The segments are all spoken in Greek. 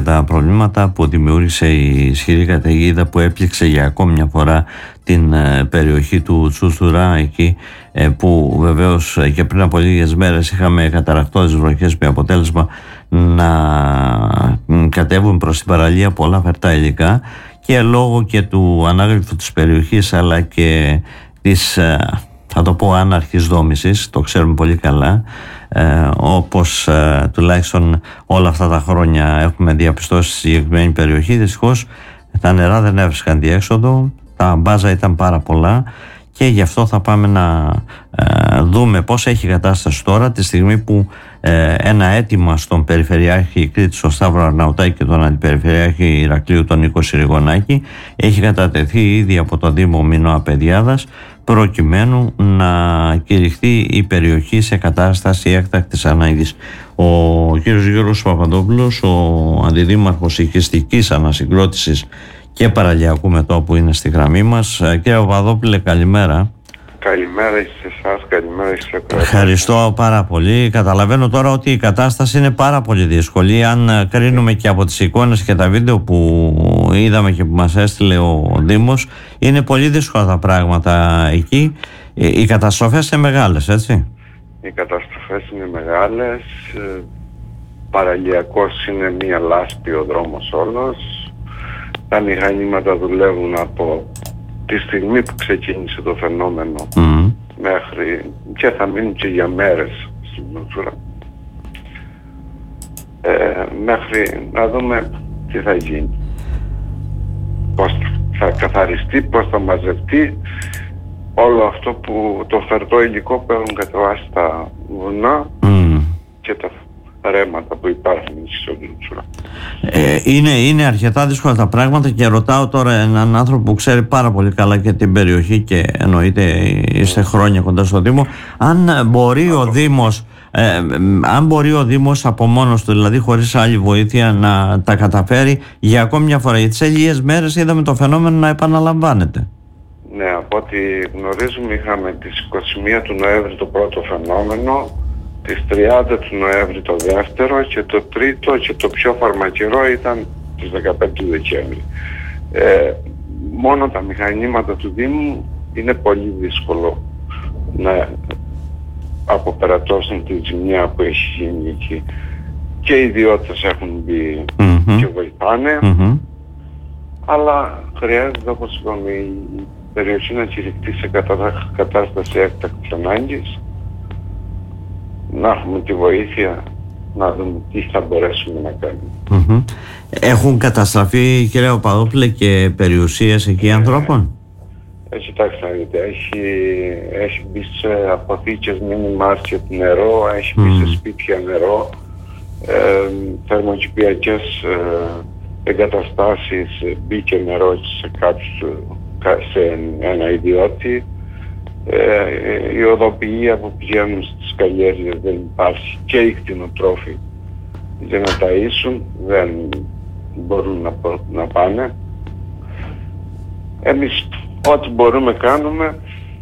τα προβλήματα που δημιούργησε η ισχυρή καταιγίδα που έπληξε για ακόμη μια φορά την περιοχή του Τσούτσουρα, εκεί που βεβαίως και πριν από λίγες μέρες είχαμε καταρρακτώδεις βροχές με αποτέλεσμα να κατέβουν προς την παραλία πολλά φερτά υλικά, και λόγω και του ανάγλυφου της περιοχής αλλά και της, θα το πω, άναρχης δόμησης, το ξέρουμε πολύ καλά, όπως τουλάχιστον όλα αυτά τα χρόνια έχουμε διαπιστώσει στη συγκεκριμένη περιοχή. Δυστυχώς τα νερά δεν έβρισκαν διέξοδο, τα μπάζα ήταν πάρα πολλά, και γι' αυτό θα πάμε να δούμε πώς έχει η κατάσταση τώρα, τη στιγμή που ένα αίτημα στον Περιφερειάρχη Κρήτης, τον Σταύρο Αρναουτάκη, και τον Αντιπεριφερειάρχη Ηρακλείου, τον Νίκο Συριγωνάκη, έχει κατατεθεί ήδη από το Δήμο Μινώα Παιδιάδας, προκειμένου να κηρυχθεί η περιοχή σε κατάσταση έκτακτης ανάγκης. Ο κύριος Γιώργος Παπαδόπουλος, ο Αντιδήμαρχος Οικιστικής Ανασυγκρότησης και Παραλιακού Μετώπου, είναι στη γραμμή μας. Κύριε Παπαδόπουλε, καλημέρα. Καλημέρα σε εσάς, καλημέρα σε εσάς. Ευχαριστώ πάρα πολύ. Καταλαβαίνω τώρα ότι η κατάσταση είναι πάρα πολύ δύσκολη. Αν κρίνουμε και από τις εικόνες και τα βίντεο που είδαμε και που μας έστειλε ο Δήμος, είναι πολύ δύσκολα τα πράγματα εκεί. Οι καταστροφές είναι μεγάλες, έτσι? Οι καταστροφές είναι μεγάλες. Παραλιακός είναι μία λάσπη ο δρόμος όλος. Τα μηχανήματα δουλεύουν από τη στιγμή που ξεκίνησε το φαινόμενο μέχρι, και θα μείνουν και για μέρες στην Τσούτσουρα, μέχρι να δούμε τι θα γίνει, πώς θα καθαριστεί, πώς θα μαζευτεί όλο αυτό που, το φερτό υλικό που έχουν κατεβάσει τα βουνά και τα ρέματα που υπάρχουν στο Τσούτσουρα. Είναι αρκετά δύσκολα τα πράγματα, και ρωτάω τώρα έναν άνθρωπο που ξέρει πάρα πολύ καλά και την περιοχή, και εννοείται είστε χρόνια κοντά στο Δήμο, αν μπορεί ο Δήμος από μόνος του, δηλαδή χωρίς άλλη βοήθεια, να τα καταφέρει για ακόμη μια φορά, γιατί σε λίγες μέρες είδαμε το φαινόμενο να επαναλαμβάνεται. Ναι, από ό,τι γνωρίζουμε είχαμε τις 21 του Νοέμβρη το πρώτο φαινόμενο, τις 30 του Νοέμβρη το δεύτερο, και το τρίτο και το πιο φαρμακερό ήταν τις 15 του Δεκέμβρη. Μόνο τα μηχανήματα του Δήμου είναι πολύ δύσκολο να αποπερατώσουν τη ζημιά που έχει γίνει εκεί. Και οι ιδιώτες έχουν μπει και βοηθάνε, αλλά χρειάζεται, όπως είπαμε, η περιοχή να κηρυχτεί σε κατάσταση έκτακτης ανάγκης, να έχουμε τη βοήθεια να δούμε τι θα μπορέσουμε να κάνουμε. Έχουν καταστραφεί, κύριε Παπαδόπουλε, και περιουσίες εκεί ανθρώπων? Κοιτάξτε να δείτε, έχει μπει σε αποθήκες μίνι μάρκετ νερό, έχει μπει σε σπίτια νερό, θερμοκηπιακές εγκαταστάσεις μπήκε νερό σε ένα ιδιώτη. Η οδοποιία που πηγαίνουν στις καλλιέργειες δεν υπάρχει, και οι κτηνοτρόφοι για να ταΐσουν δεν μπορούν να πάνε. Εμείς ό,τι μπορούμε κάνουμε,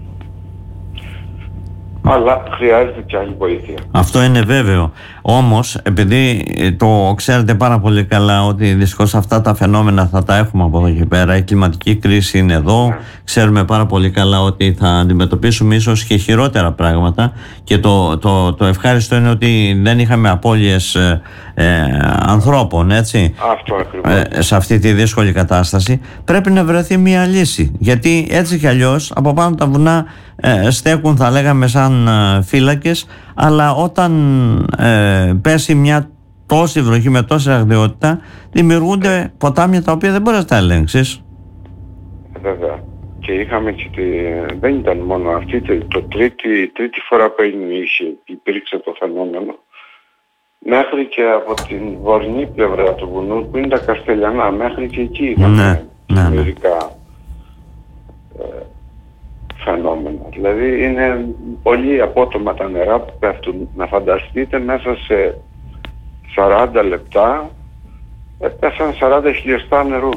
αλλά χρειάζεται και άλλη βοήθεια. Αυτό είναι βέβαιο. Όμως, επειδή το ξέρετε πάρα πολύ καλά ότι δυστυχώς αυτά τα φαινόμενα θα τα έχουμε από εδώ και πέρα, η κλιματική κρίση είναι εδώ, ξέρουμε πάρα πολύ καλά ότι θα αντιμετωπίσουμε ίσως και χειρότερα πράγματα, και το ευχάριστο είναι ότι δεν είχαμε απώλειες ανθρώπων, έτσι, αυτό ακριβώς. Σε αυτή τη δύσκολη κατάσταση. Πρέπει να βρεθεί μια λύση, γιατί έτσι κι αλλιώς από πάνω τα βουνά στέκουν, θα λέγαμε, σαν φύλακες, αλλά όταν πέσει μια τόση βροχή με τόση αγριότητα, δημιουργούνται ποτάμια τα οποία δεν μπορείς να τα ελέγξεις. Βέβαια. Και είχαμε και δεν ήταν μόνο αυτή, η τρίτη φορά που υπήρξε το φαινόμενο, μέχρι και από την βορεινή πλευρά του βουνού, που είναι τα Καστελιανά, μέχρι και εκεί είχαμε μερικά φαινόμενα. Δηλαδή είναι πολύ απότομα τα νερά που πέφτουν. Να φανταστείτε, μέσα σε 40 λεπτά πέσαν 40 χιλιοστά νερού.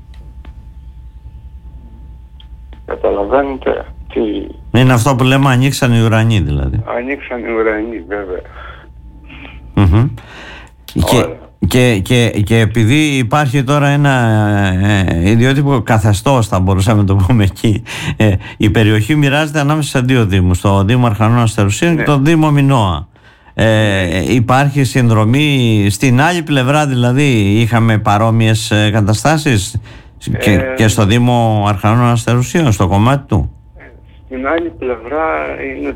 Καταλαβαίνετε τι... Είναι αυτό που λέμε ανοίξαν οι ουρανοί, δηλαδή. Ανοίξαν οι ουρανοί, βέβαια. Και επειδή υπάρχει τώρα ένα ιδιότυπο καθεστώς, θα μπορούσαμε να το πούμε εκεί, η περιοχή μοιράζεται ανάμεσα σε δύο δήμους, το Δήμο Αρχανών Αστερουσίων και το Δήμο Μινώα. Υπάρχει συνδρομή στην άλλη πλευρά, δηλαδή είχαμε παρόμοιες καταστάσεις και στο Δήμο Αρχανών Αστερουσίων, στο κομμάτι του? Στην άλλη πλευρά είναι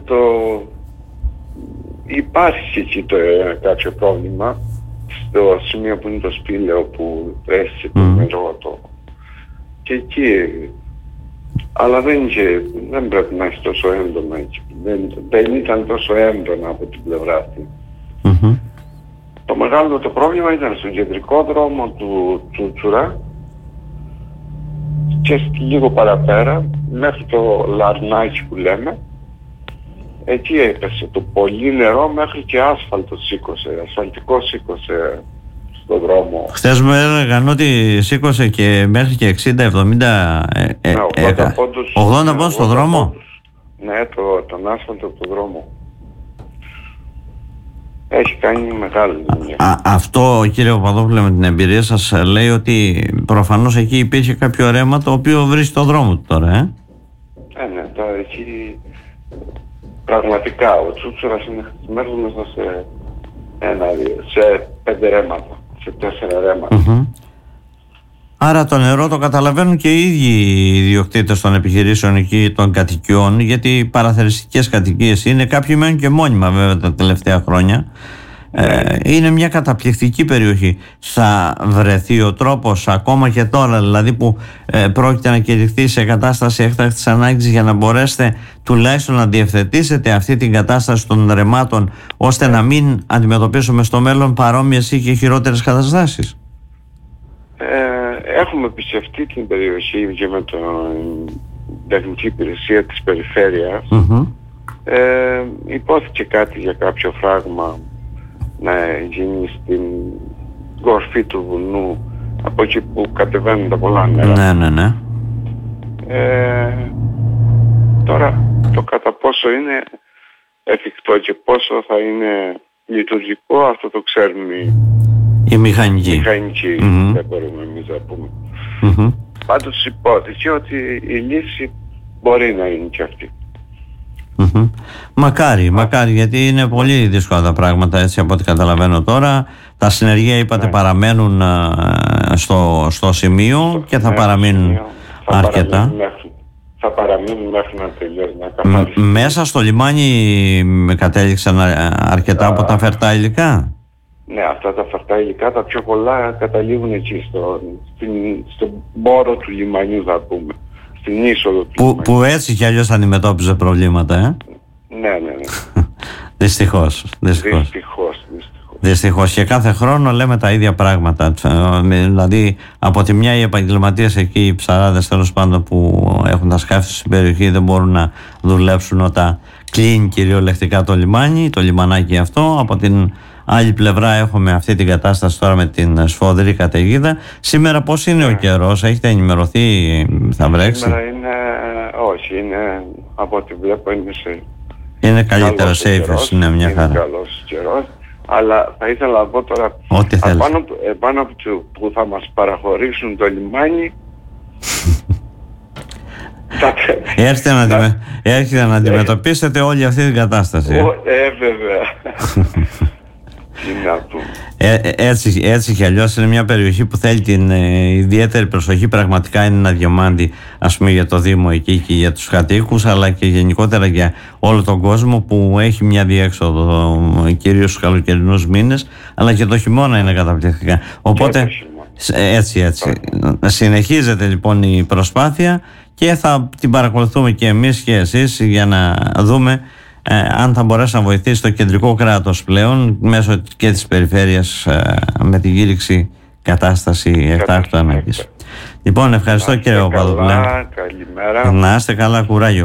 υπάρχει εκεί κάποιο πρόβλημα στο σημείο που είναι το σπήλαιο που έστησε το νερό και εκεί, αλλά δεν πρέπει να έχει τόσο έντονα εκεί. Δεν ήταν τόσο έντονα από την πλευρά αυτή. Το μεγάλο το πρόβλημα ήταν στον κεντρικό δρόμο του Τσούτσουρα και λίγο παραπέρα μέχρι το Λαρνάκι που λέμε. Εκεί έπεσε το πολύ νερό, μέχρι και ασφαλτικό σήκωσε στον δρόμο. Χθες μου έλεγαν ότι σήκωσε και μέχρι και 60-70 80 πόντους στον δρόμο. Ναι, τον άσφαλτο από τον δρόμο. Έχει κάνει μεγάλη δουλειά. Αυτό, κύριε Παπαδόπουλε, με την εμπειρία σας λέει ότι προφανώς εκεί υπήρχε κάποιο ρέμα το οποίο βρίσκει το δρόμο του τώρα, ναι, τώρα εκεί πραγματικά ο Τσούτσουρας είναι χτισμένος μέσα σε 5 ρέματα, σε 4 ρέματα. Άρα το νερό το καταλαβαίνουν και οι ίδιοι οι ιδιοκτήτες των επιχειρήσεων εκεί, των κατοικιών, γιατί παραθεριστικές κατοικίες είναι, κάποιοι μένουν και μόνιμα βέβαια τα τελευταία χρόνια. Είναι μια καταπληκτική περιοχή. Θα βρεθεί ο τρόπος ακόμα και τώρα, δηλαδή που πρόκειται να κηρυχθεί σε κατάσταση έκτακτης ανάγκης, για να μπορέσετε τουλάχιστον να διευθετήσετε αυτή την κατάσταση των ρεμάτων, ώστε να μην αντιμετωπίσουμε στο μέλλον παρόμοιες ή και χειρότερες καταστάσεις? Έχουμε επισκεφτεί την περιοχή και με την τεχνική υπηρεσία της περιφέρειας. Υπόθηκε κάτι για κάποιο φράγμα να γίνει στην κορφή του βουνού, από εκεί που κατεβαίνουν τα πολλά νερά. Ναι. Τώρα το κατά πόσο είναι εφικτό και πόσο θα είναι λειτουργικό, αυτό το ξέρουμε η μηχανική. Δεν μπορούμε εμείς να πούμε. Πάντως υπόθηκε ότι η λύση μπορεί να είναι και αυτή. Μακάρι, γιατί είναι πολύ δύσκολα τα πράγματα, έτσι από ό,τι καταλαβαίνω τώρα. Τα συνεργεία, είπατε, παραμένουν στο σημείο και θα παραμείνουν αρκετά. Θα παραμείνουν μέχρι να τελειώσει, να καθαρίσει. Μέσα στο λιμάνι κατέληξαν αρκετά από τα φερτά υλικά. Ναι, αυτά τα φερτά υλικά τα πιο πολλά καταλήγουν εκεί στον μπόρο του λιμανιού, θα πούμε. Στην είσοδο του λιμανιού. Που έτσι κι αλλιώς αντιμετώπιζε προβλήματα, Ναι. Δυστυχώς. Δυστυχώς, και κάθε χρόνο λέμε τα ίδια πράγματα. Δηλαδή, από τη μια οι επαγγελματίες εκεί, οι ψαράδες τέλος πάντων που έχουν τα σκάφη στην περιοχή, δεν μπορούν να δουλέψουν όταν κλείνει κυριολεκτικά το λιμάνι, το λιμανάκι αυτό. Από την άλλη πλευρά έχουμε αυτή την κατάσταση τώρα με την σφοδρή καταιγίδα. Σήμερα πώς είναι ο καιρός, έχετε ενημερωθεί, θα βρέξει? Σήμερα όχι, είναι από ό,τι βλέπω είναι καλύτερα safe, είναι μια χαρά. Είναι καλός καιρός, αλλά θα ήθελα να πω τώρα, επάνω από που θα μας παραχωρήσουν το λιμάνι, έρχεται να αντιμετωπίσετε όλη αυτή την κατάσταση. Βέβαια. Έτσι κι αλλιώς είναι μια περιοχή που θέλει την ιδιαίτερη προσοχή. Πραγματικά είναι ένα διαμάντι, ας πούμε, για το Δήμο εκεί και για τους κατοίκους, αλλά και γενικότερα για όλο τον κόσμο που έχει μια διέξοδο, κυρίως στους καλοκαιρινούς μήνες, αλλά και το χειμώνα είναι καταπληκτικά. Οπότε έτσι συνεχίζεται λοιπόν η προσπάθεια και θα την παρακολουθούμε και εμείς και εσείς για να δούμε αν θα μπορέσει να βοηθήσει το κεντρικό κράτος πλέον μέσω και της περιφέρειας με την κήρυξη κατάσταση εκτάκτου ανάγκης. Λοιπόν, ευχαριστώ κύριε Παπαδόπουλε. Καλημέρα. Να είστε καλά, κουράγιο.